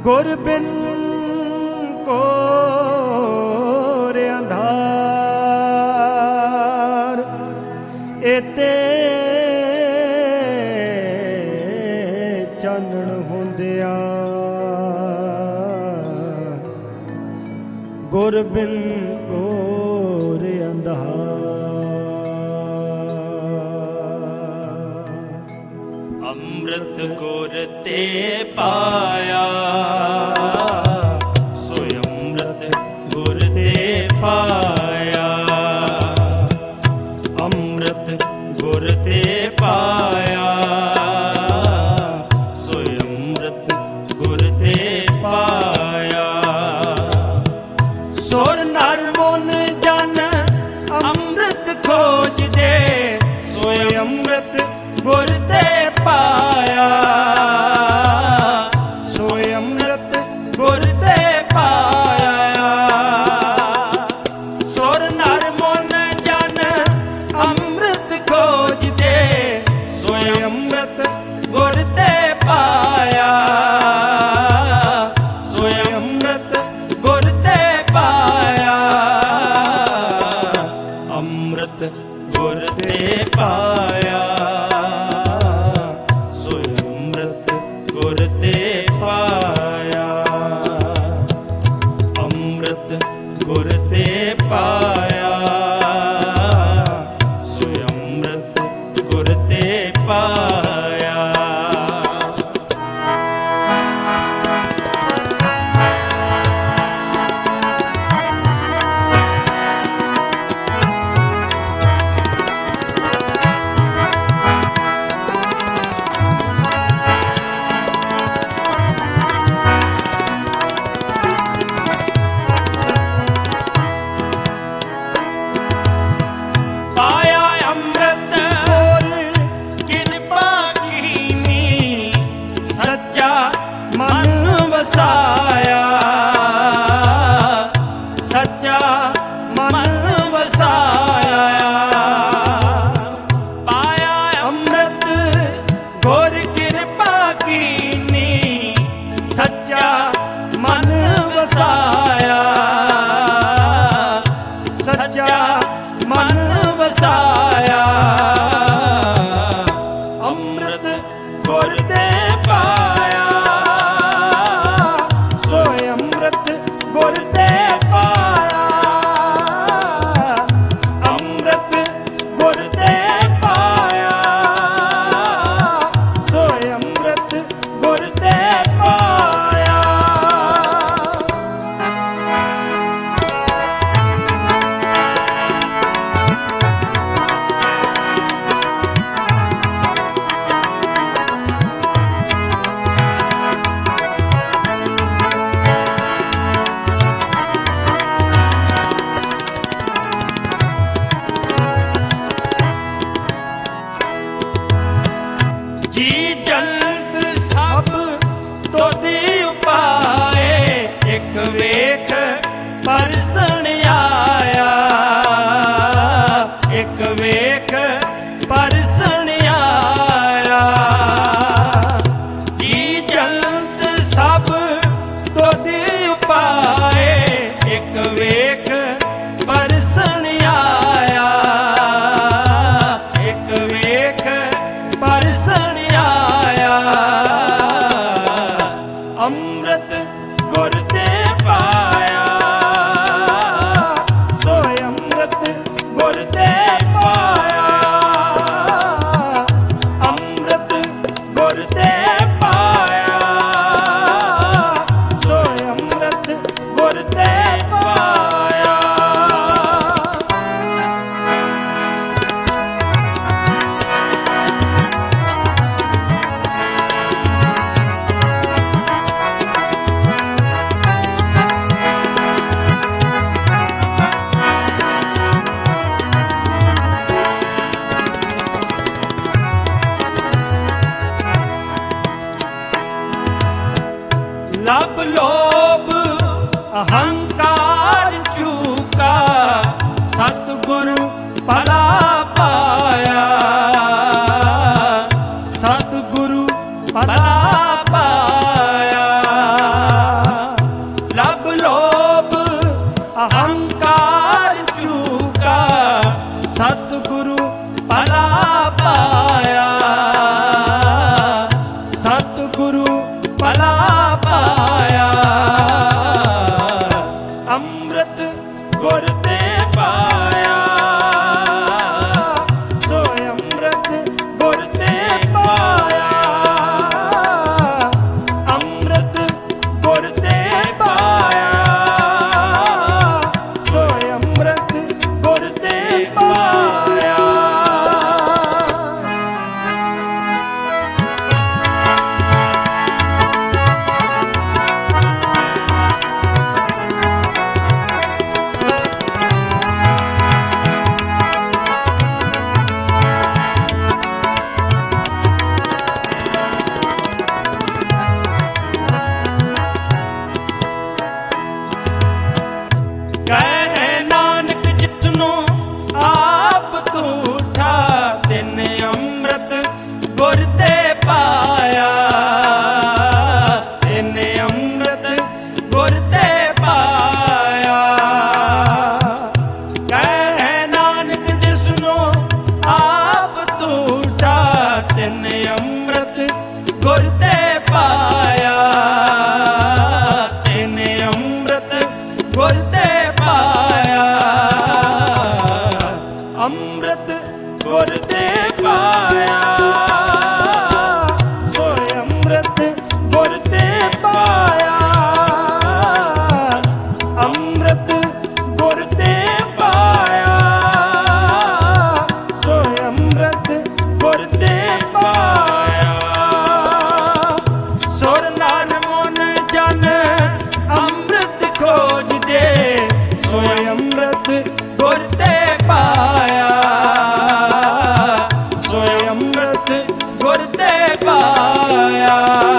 ਗੁਰ ਬਿਨ ਘੋਰ ਅੰਧਾਰ, ਏਤੇ ਚਾਨਣ ਹੁੰਦਿਆ ਗੁਰ ਬਿਨ ਘੋਰ ਅੰਧਾਰ। ਅੰਮ੍ਰਿਤ ਗੁਰ ਤੇ ਪਾਇਆ, ਸੋਇ ਅੰਮ੍ਰਿਤ ਗੁਰ ਤੇ ਪਾਇਆ। ਅੰਮ੍ਰਿਤ ਗੁਰ ਤੇ ਪਾਇਆ, ਸੋਇ ਅੰਮ੍ਰਿਤ ਗੁਰ ਤੇ ਪਾਇਆ। ਸੁਰ ਨਰ ਮਨ ਜਨ ਅੰਮ੍ਰਿਤ ਖੋਜਦੇ, ਸੋਇ ਅੰਮ੍ਰਿਤ ਗੁਰ ਤੇ ਪਾਇਆ। ਸੋਇ ਅੰਮ੍ਰਿਤ ਗੁਰ ਤੇ ਪਾਇਆ। ਸੁਰ ਨਰ ਮਨ ਜਨ ਅੰਮ੍ਰਿਤ ਖੋਜਦੇ, ਸੋਇ ਅੰਮ੍ਰਿਤ ਗੁਰ ਤੇ ਪਾਇਆ। ਸੋਇ ਅੰਮ੍ਰਿਤ ਗੁਰ ਤੇ ਪਾਇਆ। ਅੰਮ੍ਰਿਤ ਗੁਰ ਤੇ ਪਾਇਆ, ਸੋਇ ਅੰਮ੍ਰਿਤ ਗੁਰ ਤੇ ਪਾਇਆ। ਅੰਮ੍ਰਿਤ ਗੁਰ ਤੇ ਪਾਇਆ, ਸੋਇ ਅੰਮ੍ਰਿਤ ਗੁਰ ਤੇ ਪਾਇਆ। ਪਾਇਆ ਅੰਮ੍ਰਿਤ ਗੁਰ ਕਿਰਪਾ ਕੀਨੀ, ਸੱਚਾ ਮਨ ਵਸਾਇਆ। ਸੱਚਾ ਮਨ ਵਸਾਇਆ। ਪਾਇਆ ਅੰਮ੍ਰਿਤ ਗੁਰ ਕਿਰਪਾ ਕੀਨੀ, ਸੱਚਾ ਮਨ ਵਸਾਇਆ। ਸੱਚਾ ਮਨ ਵਸਾਇਆ। ਅੰਮ੍ਰਿਤ ਗੁਰ ਤੇ ਪਾਇਆ, ਸੋਇ ਅੰਮ੍ਰਿਤ ਗੁਰ ਤੇ ਪਾਇਆ। ਅੰਮ੍ਰਿਤ ਗੁਰ ਤੇ ਪਾਇਆ, ਸੋਇ ਅੰਮ੍ਰਿਤ ਗੁਰ ਤੇ ਪਾਇਆ। ਜੀ ਜੰਤ ਸਭ ਤੋਦੀ ਉਪਾਏ, ਇੱਕ ਵੇਖ ਪਰਸਣ ਆਇਆ। ਇੱਕ ਵੇਖ ਪਰਸਣ ਆਇਆ। ਜੀ ਜੰਤ ਸਭ ਤੋਦੀ ਉਪਾਏ, ਇੱਕ ਵੇਖ ਪਰਸਣ ਆਇਆ। ਇੱਕ ਵੇਖ ਪਰਸਣ ਆਇਆ। ਅੰਮ੍ਰਿਤ ਗੁਰ ਤੇ ਪਾਇਆ, ਪਾਇਆ।